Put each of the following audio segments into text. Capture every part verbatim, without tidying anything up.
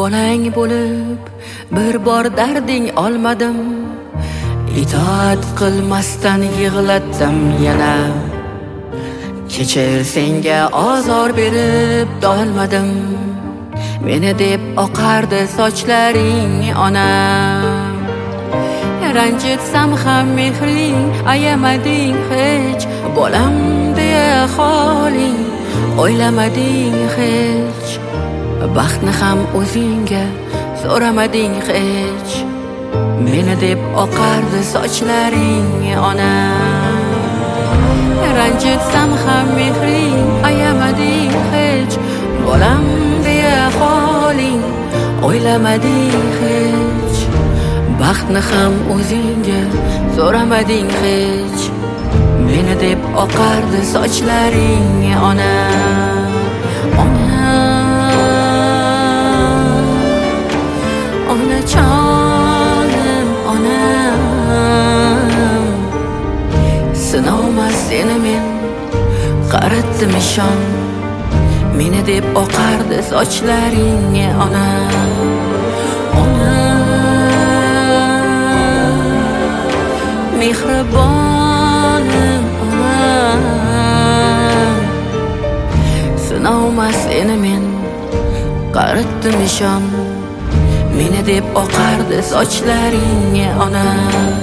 bolang bo'lib bir bor darding olmadim, itoat qilmasdan yig'latdim yana. Kechir, senga ozor berib dolmadim, meni deb oqardi sochlaring onam. Ranjitsam ham mehring ayamading hech, bolam deya holing o'ylamading hech. Baxtni ham o'zingga so'ramading hech, meni deb oqardi sochlaring onam. Ranjitsam ham mehring ayamading hech, bolam deya holing o'ylamading hech. Baxtni ham o'zingga so'ramading hech, meni deb oqardi sochlaring onam. Onam, onajonim, onam. Sinovmas seni men qaratdim ishon, meni deb oqardi sochlaring onam. Mehribonim onam, sinovmas seni men qaratdim ishon, meni deb oqardi sochlaring onam.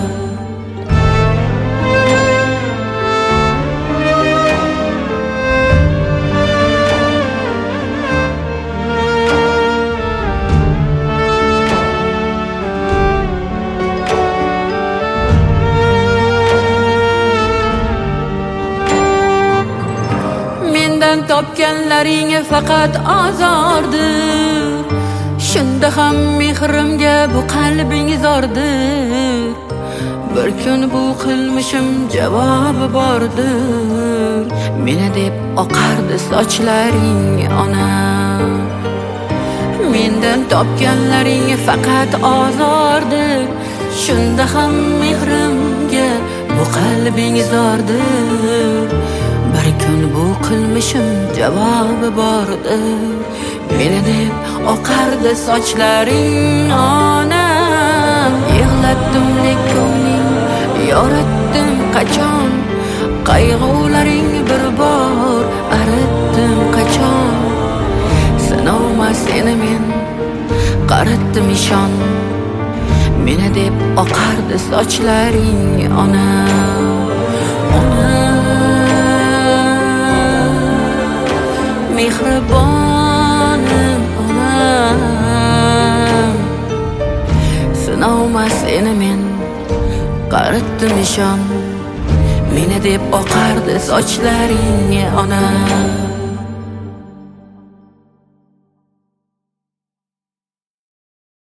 Topganlaring faqat azordir, shunda ham mehrimga bu qalbing zordir. Bir kun bu qilmishim javobi bordir, meni deb oqardi sochlaring onam. Mendan topganlaring faqat azordir, shunda ham mehrimga bu qalbing zordir. Bir kun bu qilmishim javobi bordir, meni deb oqardi sochlaring onam. Yig'latdim ko'ngling yoratdim qachon, qayg'ularing bir bor aritdim qachon. Sinovmas seni men qaratdim ishon, meni deb oqardi sochlaring onam. Mehribonim onam, sinovmas seni men qaratdim ishon, meni deb oqardi sochlaring onam.